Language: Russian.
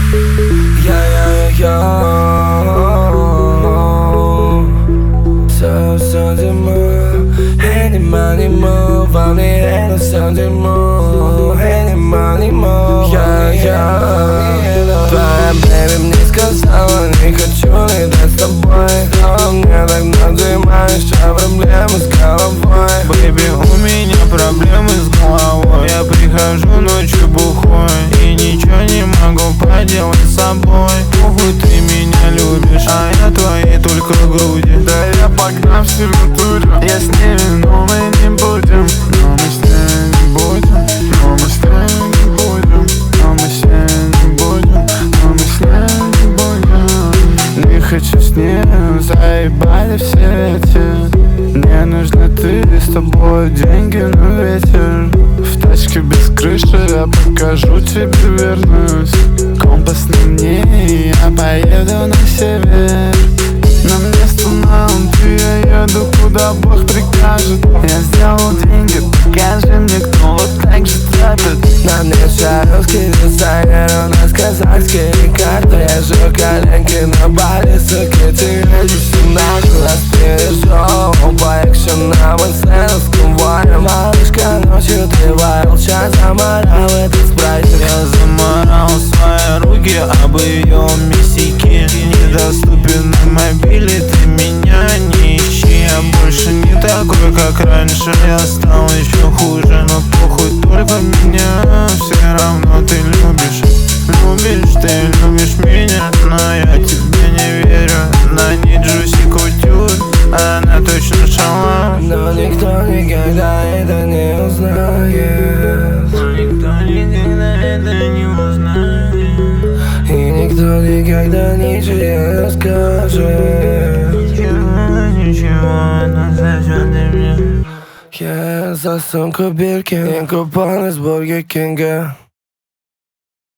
Все дерьмо, анима, во мне это все дерьмо, анима, твоя бэби мне сказала, не хочу летать с тобой, но мне так надоедаешь, что проблемы с головой. Бэби, у меня проблемы с головой. Я прихожу ночью бухой и ничего не могу поделать с собой. Похуй, ты меня любишь, а я твои только груди. Да я погнал в сервитуре, я с ними, но мы не будем. Но мы с ней не будем, но мы с ней не будем, но мы с ней не будем, но мы с ней не будем. Не хочу с ней, заебали все эти. Мне нужна ты, с тобой деньги на ветер. В тачке без крыши я покажу тебе верность. Компас на мне, и я поеду на север. На место маунты я еду, куда Бог прикажет. Я сделал деньги, покажи мне, кто вот так же тратит. На мне русский дизайнер, у нас казахские карты. Я же коленки на баре, суки, ты едешь нахуй. Нас перешел по экшенам и сценским воем. Малышка, ночью ты варил, сейчас заморал этот спрайт. Я заморал свои руки об ее мисике. Недоступен на мобиле, ты меня не ищи. Я больше не такой, как раньше, я стал еще хуже. Но похуй, только меня все равно ты любишь. Любишь, ты любишь меня, но я тебе не верю. На ней Джуси Кутюр, она точно шала. Но никто никогда это не узнает. Но никто никогда это не узнает. И никто никогда ничего не расскажет. Ничего, но зачем ты мне? Я за сумку Биркин, купон из Бургер Кинга.